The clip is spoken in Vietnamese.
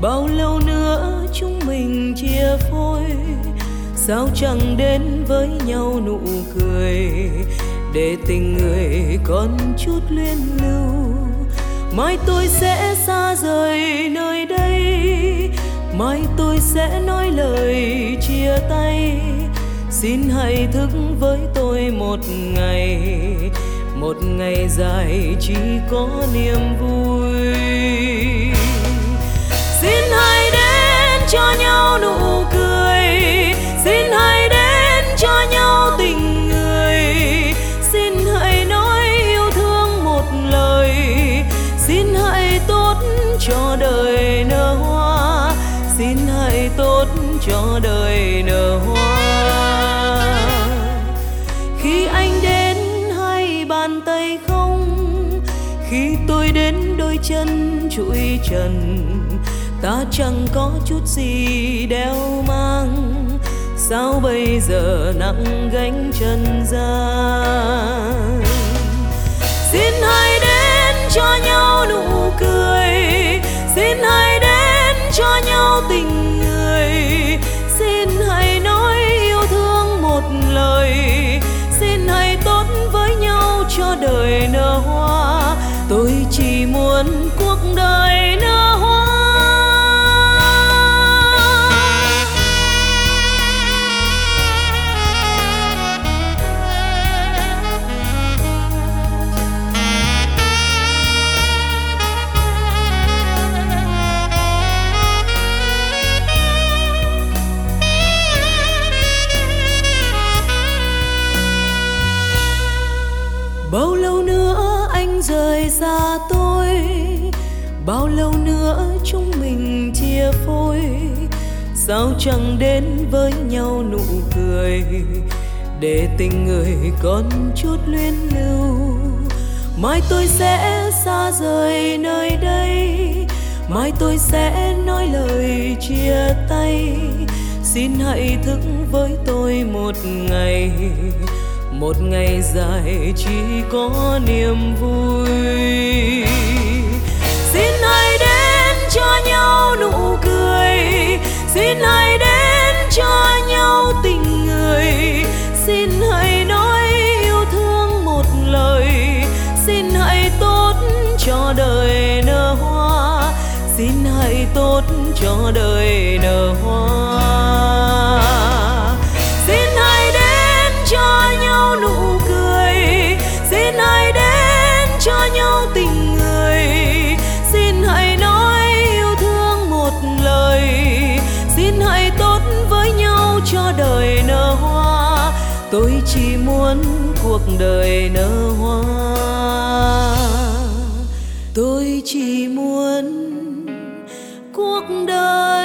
Bao lâu nữa chúng mình chia phôi, sao chẳng đến với nhau nụ cười, để tình người còn chút luyến lưu. Mai tôi sẽ xa rời nơi đây, mai tôi sẽ nói lời chia tay. Xin hãy thức với tôi một ngày dài chỉ có niềm vui. Xin hãy đến cho nhau nụ cười, xin hãy đến cho nhau tình người. Xin hãy nói yêu thương một lời, xin hãy tốt cho đời nở hoa, xin hãy tốt cho đời nở hoa. Khi anh đến hai bàn tay không, khi tôi đến đôi chân trụi trần, ta chẳng có chút gì đeo mang, sao bây giờ nặng gánh trần gian. Xin hãy đến cho nhau nụ cười, xin hãy đến cho nhau tình người. Xin hãy nói yêu thương một lời, xin hãy tốt với nhau cho đời nở hoa. Tôi chỉ muốn cuộc đời nở hoa. Bao lâu nữa anh rời xa tôi, bao lâu nữa chúng mình chia phôi, sao chẳng đến với nhau nụ cười, để tình người còn chút luyến lưu. Mai tôi sẽ xa rời nơi đây, mai tôi sẽ nói lời chia tay. Xin hãy thức với tôi một ngày dài chỉ có niềm vui. Xin hãy đến cho nhau nụ cười, xin hãy đến cho nhau tình người. Xin hãy nói yêu thương một lời, xin hãy tốt cho đời nở hoa, xin hãy tốt cho đời nở hoa. Xin hãy đến cho nhau nụ cười, xin hãy đến cho nhau tình người. Xin hãy nói yêu thương một lời, xin hãy tốt với nhau cho đời nở hoa. Tôi chỉ muốn cuộc đời nở hoa, tôi chỉ muốn cuộc đời